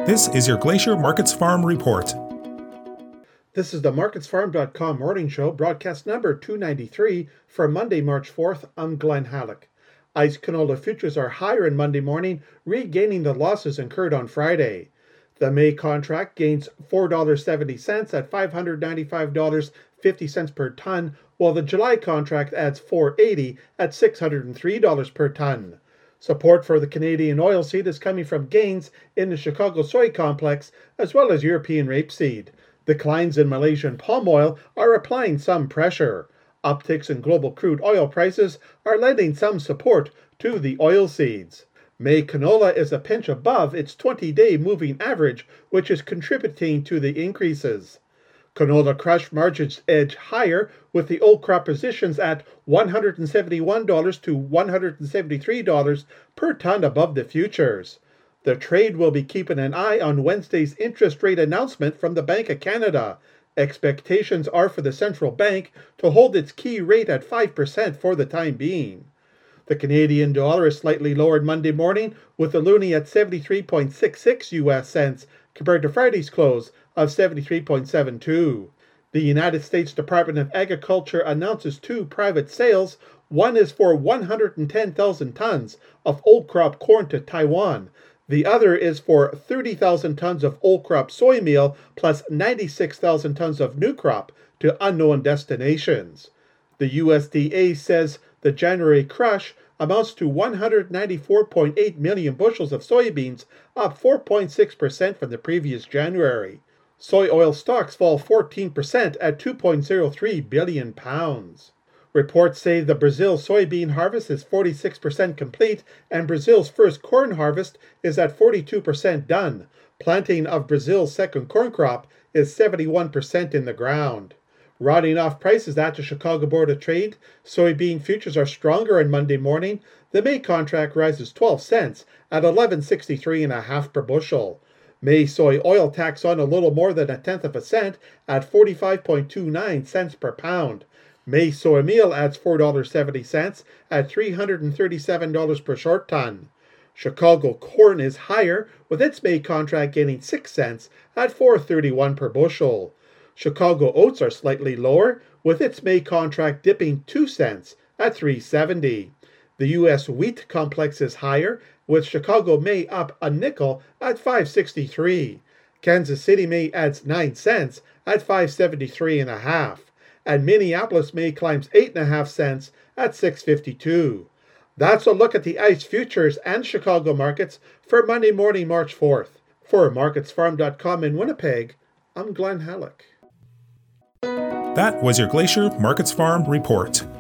This is your Glacier Markets Farm Report. This is the MarketsFarm.com morning show, broadcast number 293 for Monday, March 4th. I'm Glenn Halleck. ICE canola futures are higher in Monday morning, regaining the losses incurred on Friday. The May contract gains $4.70 at $595.50 per ton, while the July contract adds $4.80 at $603 per ton. Support for the Canadian oilseed is coming from gains in the Chicago soy complex as well as European rapeseed. Declines in Malaysian palm oil are applying some pressure. Upticks in global crude oil prices are lending some support to the oilseeds. May canola is a pinch above its 20-day moving average, which is contributing to the increases. Canola crush margins edge higher, with the old crop positions at $171 to $173 per ton above the futures. The trade will be keeping an eye on Wednesday's interest rate announcement from the Bank of Canada. Expectations are for the central bank to hold its key rate at 5% for the time being. The Canadian dollar is slightly lowered Monday morning, with the loonie at 73.66 US cents compared to Friday's close of 73.72. The United States Department of Agriculture announces two private sales. One is for 110,000 tons of old crop corn to Taiwan. The other is for 30,000 tons of old crop soy meal plus 96,000 tons of new crop to unknown destinations. The USDA says the January crush amounts to 194.8 million bushels of soybeans, up 4.6% from the previous January. Soy oil stocks fall 14% at 2.03 billion pounds. Reports say the Brazil soybean harvest is 46% complete, and Brazil's first corn harvest is at 42% done. Planting of Brazil's second corn crop is 71% in the ground. Rounding off prices at the Chicago Board of Trade, soybean futures are stronger on Monday morning. The May contract rises 12 cents at $11.63.5 per bushel. May soy oil tacks on a little more than 1/10 of a cent at 45.29 cents per pound. May soy meal adds $4.70 at $337 per short ton. Chicago corn is higher, with its May contract gaining 6 cents at $4.31 per bushel. Chicago oats are slightly lower, with its May contract dipping 2 cents at $3.70. The U.S. wheat complex is higher, with Chicago May up a nickel at $5.63. Kansas City May adds 9 cents at $5.73.5. And Minneapolis May climbs 8.5 cents at $6.52. That's a look at the ICE futures and Chicago markets for Monday morning, March 4th. For MarketsFarm.com in Winnipeg, I'm Glenn Halleck. That was your Glacier Markets Farm Report.